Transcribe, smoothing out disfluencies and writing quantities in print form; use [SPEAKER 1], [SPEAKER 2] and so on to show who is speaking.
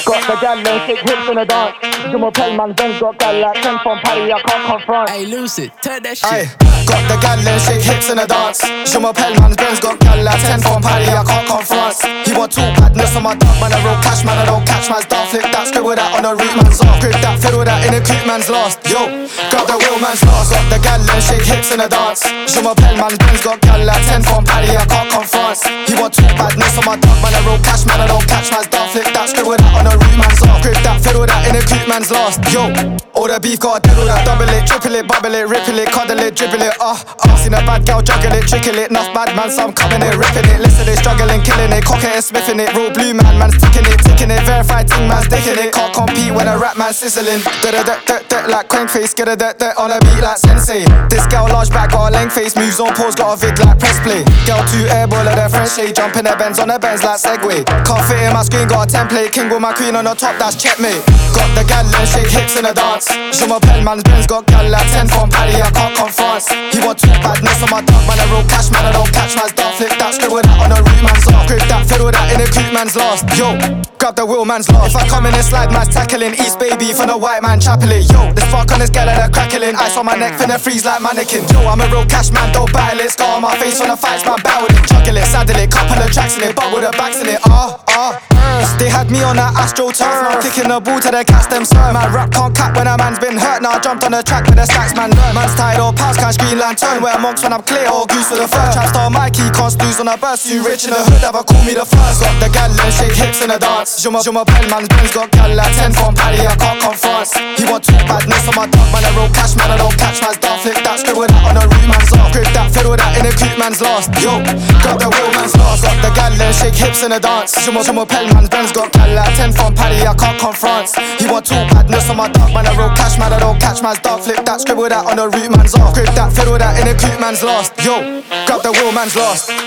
[SPEAKER 1] Got the gal and shake hips in the dance. Jim or Pell, man, Ben's got gal like 10 from Paddy, I can't confront.
[SPEAKER 2] Hey, Lucid, turn that shit.
[SPEAKER 3] Aye, got the gal and shake hips in the dance. Jim or Pell, man, Ben's got gal like 10 from Paddy, I can't confront. He want two badness on my dog, man, I roll cash, man, I don't catch man's dog. Flip that, scribble that on the root man's off. Grip that, fiddle that in a creep man's lost. Yo, grab the wheel man's lost. Got the gal and shake hips in the dance. Jim or Pell, man, Ben's got gal like 10 from Paddy, I can't confront. He want two badness on my dog, man, I roll cash, man, I don't catch man's dog. Flip that, scribble that on the root man's off. Grip that, fiddle that in a creep man's lost. Yo, all the beef got dead, all that double it, triple it, bubble it, ripple it, cuddle it, dribble it, seen a bad girl juggle it, trickle it, enough bad man, so I'm coming it, ripping it, listen it, struggling, killing it, cocking it, smiffing it, real blue man, man's ticking it, verified ting man's dicking it, can't compete when a rap man sizzling, like crank face, get a on a beat like sensei. This girl large back, got a length face, moves on pause, got a vid like press play. Girl two airball at their French shade, jumping their Benz on their Benz like Segway. Can't fit in my screen, got a template, king with my queen on the top, that's checkmate. Got the gal and shake hips in the dance. Je m'appelle man's Benz got gal like 10 from Paddy, I can't confront. He want two badness on my dog, man, I roll cash, man, I don't catch man's dog. Flip that, scribble that on the root man's off. Grip that, fiddle that in a creep man's lost. Yo, grab the wheel man's lost. If I come in and slide, man's tackling. East baby from the white man chapeling. Yo, the spark on this gal and crackling. Ice on my neck, finna freeze like mannequin. Yo, I'm a real cash man, don't battle it. Scar on my face when the fights, man, battle it. Juggle it, saddle it, couple of tracks in it, bubble the backs in it. They had me on that Astro turf, now kicking the ball to the cast them serve. Man, rap can't cap when a man's been hurt. Now I jumped on the track with the stacks, man. Man's tired or pals can't screen lantern. Wear monks when I'm clear or goose for the first. Trap star Mikey can't snooze on a burst. You rich in the hood, ever call me the first. Got the gal and shake hips in the dance. Je m'appelle man's Benz got gal like 10 from Paddy, I can't confront. He want two badness on my dog, man, I roll cash, man, I don't catch man's dog. Flip that, scribble that on the root man's off. Grip that, fiddle that in a creep man's lost. Yo, grab the wheel man's lost. Got the gal and shake hips in the dance. Je m'appelle man's Benz got gal like 10 from Paddy, I can't confront. He want two badness on my dog, man, I roll cash, man, I don't catch man's dog. Flip that, scribble that on the root man's off. Grip that, fiddle that in a creep man's lost. Yo, grab the wheel man's lost.